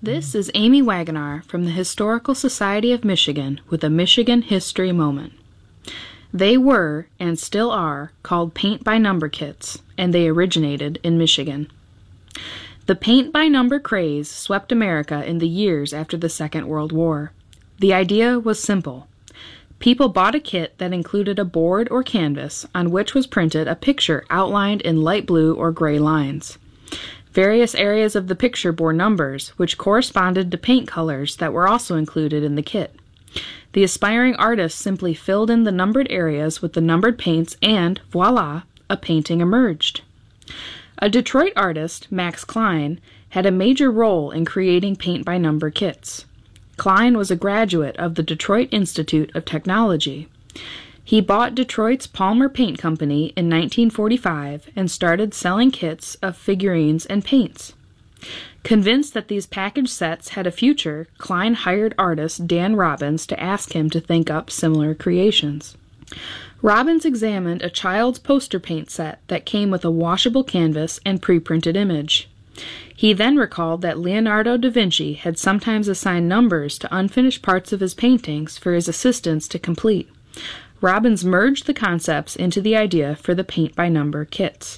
This is Amy Wagonar from the Historical Society of Michigan with a Michigan History Moment. They were, and still are, called paint-by-number kits, and they originated in Michigan. The paint-by-number craze swept America in the years after the Second World War. The idea was simple. People bought a kit that included a board or canvas on which was printed a picture outlined in light blue or gray lines. Various areas of the picture bore numbers, which corresponded to paint colors that were also included in the kit. The aspiring artist simply filled in the numbered areas with the numbered paints and, voila, a painting emerged. A Detroit artist, Max Klein, had a major role in creating paint-by-number kits. Klein was a graduate of the Detroit Institute of Technology. He bought Detroit's Palmer Paint Company in 1945 and started selling kits of figurines and paints. Convinced that these package sets had a future, Klein hired artist Dan Robbins to ask him to think up similar creations. Robbins examined a child's poster paint set that came with a washable canvas and pre-printed image. He then recalled that Leonardo da Vinci had sometimes assigned numbers to unfinished parts of his paintings for his assistants to complete. Robbins merged the concepts into the idea for the paint-by-number kits.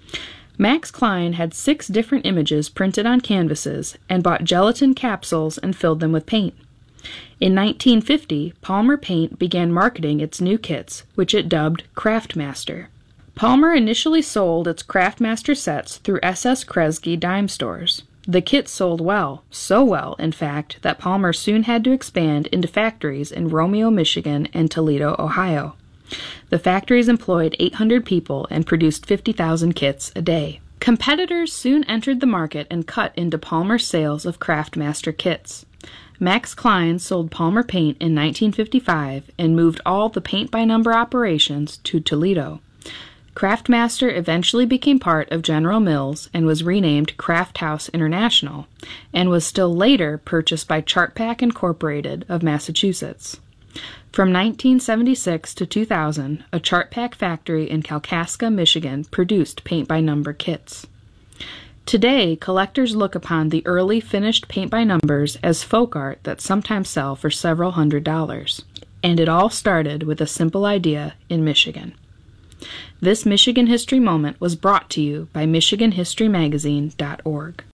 Max Klein had 6 different images printed on canvases and bought gelatin capsules and filled them with paint. In 1950, Palmer Paint began marketing its new kits, which it dubbed Craftmaster. Palmer initially sold its Craftmaster sets through S.S. Kresge dime stores. The kits sold well, so well, in fact, that Palmer soon had to expand into factories in Romeo, Michigan, and Toledo, Ohio. The factories employed 800 people and produced 50,000 kits a day. Competitors soon entered the market and cut into Palmer's sales of Craftmaster kits. Max Klein sold Palmer Paint in 1955 and moved all the paint-by-number operations to Toledo. Craftmaster eventually became part of General Mills and was renamed Kraft House International, and was still later purchased by Chartpak Incorporated of Massachusetts. From 1976 to 2000, a Chartpak factory in Kalkaska, Michigan, produced paint-by-number kits. Today, collectors look upon the early finished paint-by-numbers as folk art that sometimes sell for several $100s. And it all started with a simple idea in Michigan. This Michigan History Moment was brought to you by MichiganHistoryMagazine.org.